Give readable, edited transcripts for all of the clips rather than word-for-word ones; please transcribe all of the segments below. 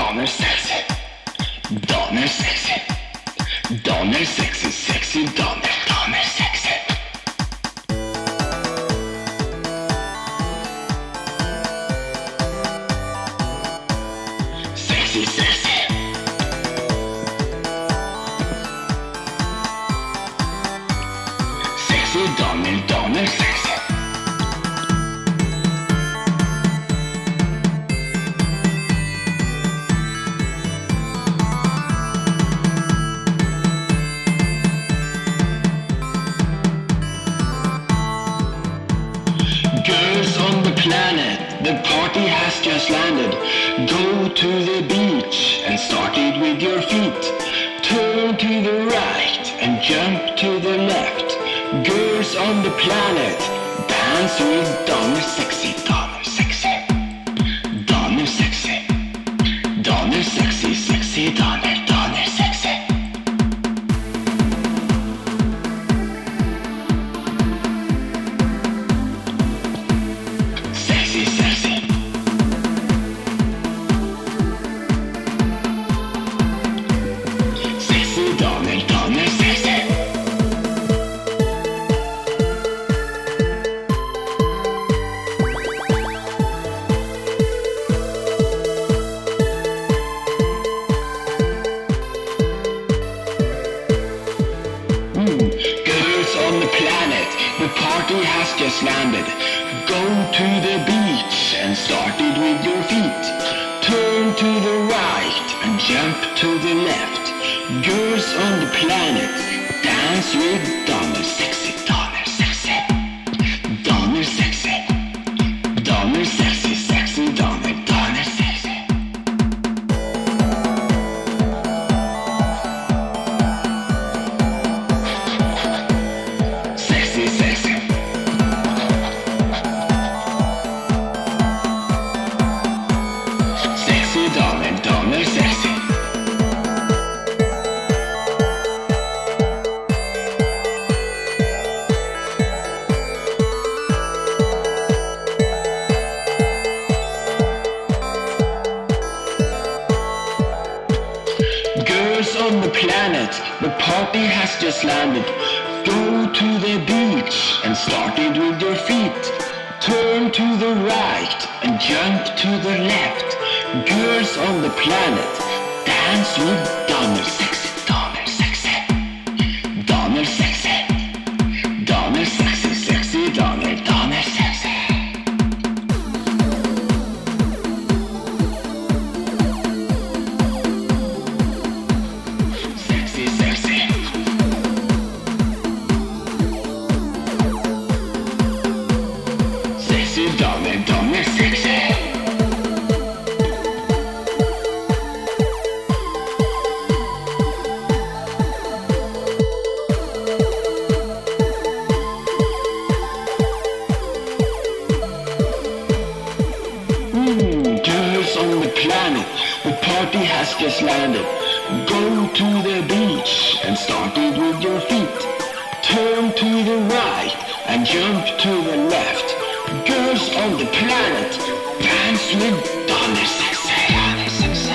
damer sexy. Damer sexy. Damer sexy, sexy damer. Damer sexy. Sexy, sexy. Sexy damer, damer sexy. Girls on the planet, the party has just landed. Go to the beach and start it with your feet. Turn to the right and jump to the left. Girls on the planet, dance with damer sexy, damer sexy. Damer sexy. Damer sexy, sexy damer, damer sexy. Sexy, sexy. Sexy damer, damer sexy. Girls on the planet, the party has just landed. Go to the beach and start it with your feet. Turn to the right and jump to the left. Girls on the planet, dance with damer sexy, damer sexy. Damer sexy. Damer sexy, sexy damer, damer sexy. Sexy, sexy. Sexy damer, damer sexy. Girls on the planet, the party has just landed. Go to the beach and start it with your feet. Turn to the right and jump to the left. Girls on the planet, dance with damer sexy, damer sexy. Damer sexy. Damer sexy, sexy damer, damer sexy. Sexy, sexy. Sexy damer, damer sexy. Girls on the planet, the party has just landed. Go to the beach and start it with your feet. Turn to the right and jump to the left. Girls on the planet, dance with damer sexy, damer sexy.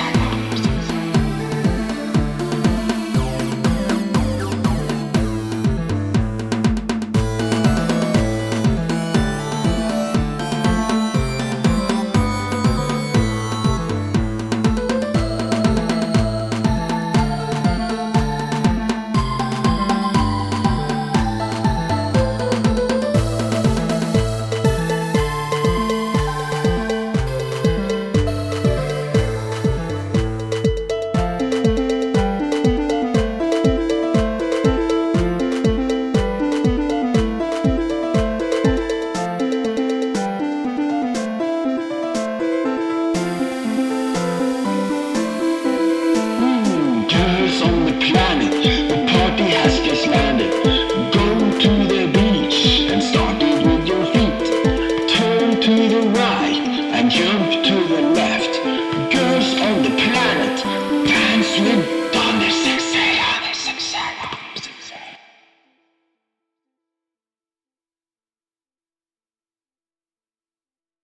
Girls on the planet, the party has just landed. Go to the beach and start it with your feet. Turn to the right and jump to